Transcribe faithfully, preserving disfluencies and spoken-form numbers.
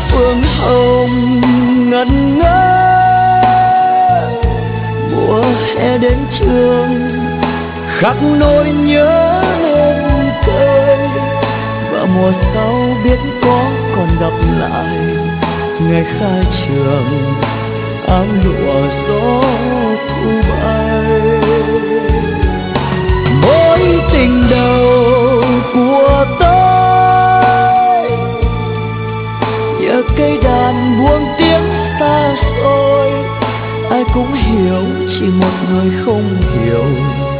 phương hồng ngẩn ngơ. Mùa hè đến trường khắc nỗi nhớ lên cây, và mùa sau biết có còn gặp lại ngày khai trường áo lụa gió thu bay. Mối tình đầu của tôi nhờ cây đàn buông tiếng xa xôi, ai cũng hiểu chỉ một người không hiểu